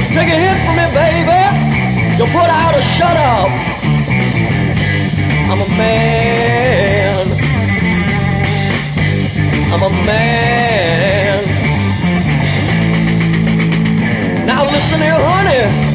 Take a hit from me, baby. You put out a shut up. I'm a man. I'm a man. Now listen here, honey.